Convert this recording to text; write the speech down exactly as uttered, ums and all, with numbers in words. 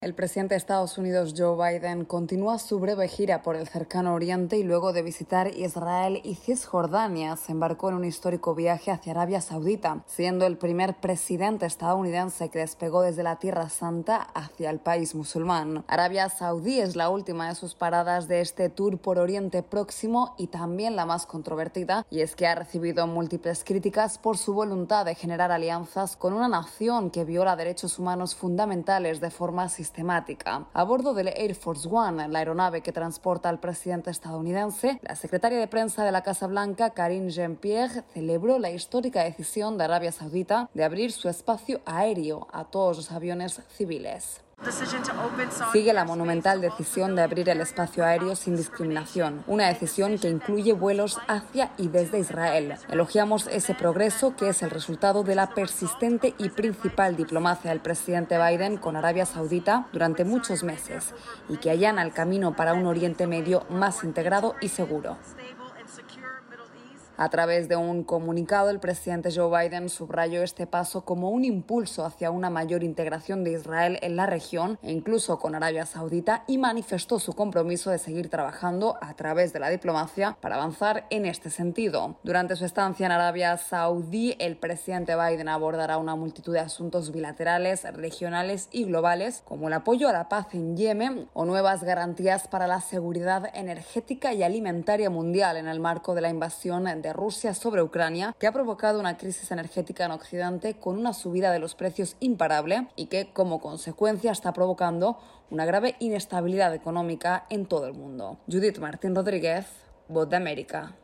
El presidente de Estados Unidos, Joe Biden, continúa su breve gira por el cercano Oriente y luego de visitar Israel y Cisjordania, se embarcó en un histórico viaje hacia Arabia Saudita, siendo el primer presidente estadounidense que despegó desde la Tierra Santa hacia el país musulmán. Arabia Saudí es la última de sus paradas de este tour por Oriente Próximo y también la más controvertida, y es que ha recibido múltiples críticas por su voluntad de generar alianzas con una nación que viola derechos humanos fundamentales de forma sistemática. Sistemática. A bordo del Air Force One, la aeronave que transporta al presidente estadounidense, la secretaria de prensa de la Casa Blanca, Karine Jean-Pierre, celebró la histórica decisión de Arabia Saudita de abrir su espacio aéreo a todos los aviones civiles. Sigue la monumental decisión de abrir el espacio aéreo sin discriminación, una decisión que incluye vuelos hacia y desde Israel. Elogiamos ese progreso que es el resultado de la persistente y principal diplomacia del presidente Biden con Arabia Saudita durante muchos meses y que allana el camino para un Oriente Medio más integrado y seguro. A través de un comunicado, el presidente Joe Biden subrayó este paso como un impulso hacia una mayor integración de Israel en la región e incluso con Arabia Saudita, y manifestó su compromiso de seguir trabajando a través de la diplomacia para avanzar en este sentido. Durante su estancia en Arabia Saudí, el presidente Biden abordará una multitud de asuntos bilaterales, regionales y globales, como el apoyo a la paz en Yemen o nuevas garantías para la seguridad energética y alimentaria mundial en el marco de la invasión de Rusia sobre Ucrania, que ha provocado una crisis energética en Occidente con una subida de los precios imparable y que, como consecuencia, está provocando una grave inestabilidad económica en todo el mundo. Judith Martín Rodríguez, Voz de América.